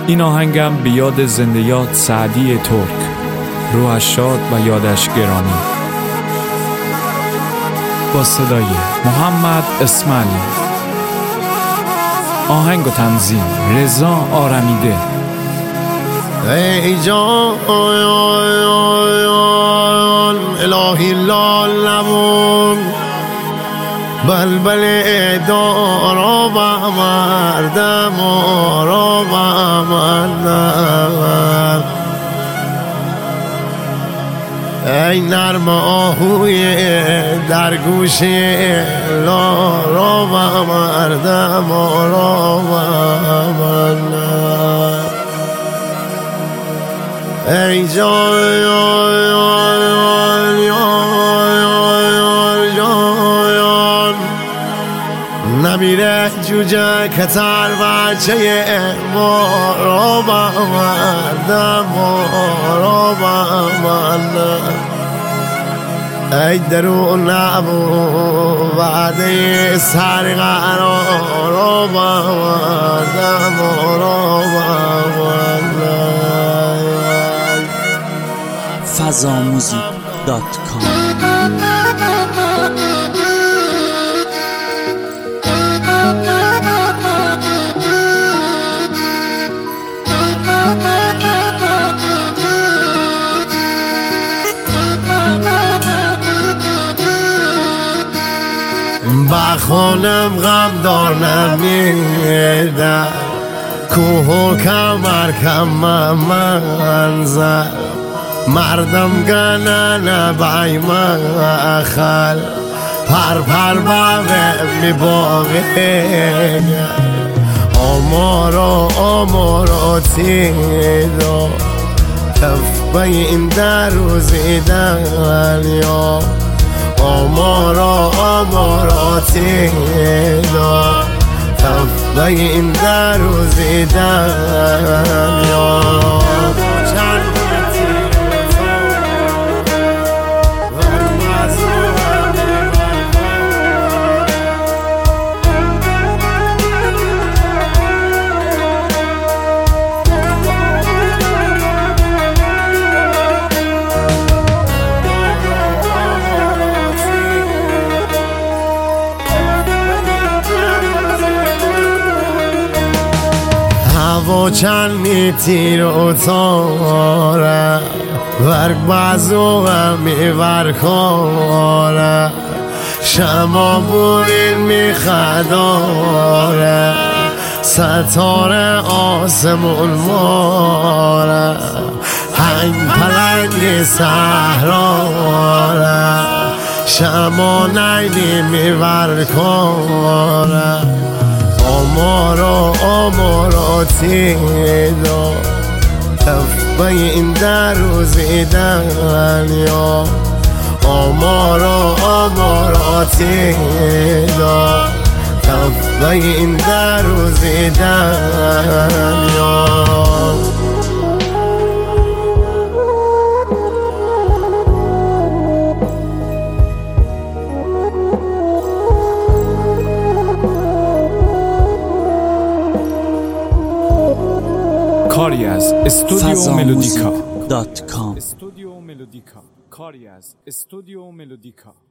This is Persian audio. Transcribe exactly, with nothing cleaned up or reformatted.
این آهنگم به یاد زنده یاد سعدی ترک، روحش شاد و یادش گرامی، با صدای محمد اسماعیلی. آهنگ و تنظیم رضا آرمیده. ای جان الهی لال نمون، بلبل دارا با مردم آرا با مردم، ای نرم آهوی در گوش لارا با مردم آرا با مردم. ای جان جان نمیره جوجه کتر بچه مارا با مردم مارا با مردم، ای درون نبو وعده سر قرار با مردم مارا با مردم. فضا موزیک دات کام. بخونم غم دار نمیدن، کوه و کمر کم منظر، مردم گنن بای مخل، پر پر باقه می باقه، آمارا آمارا تیدو تف بین در روزی دنیا، آمارا آمارا تیدو تف بین در روزی دنیا. هوا چندی تیر و تاره، ورگ بازو میور کاره، شما بورین میخداره، ستاره آسمون ماره، هنگ پلنگ صحراره، شما نیدی میور کاره، آمارا آمارا تیدو تف بین در روزی دنیا، آمارا آمارا تیدو تف بین در روزی دنیا. کاری از استودیو ملودیکا دات کام. استودیو ملودیکا کاری از استودیو ملودیکا.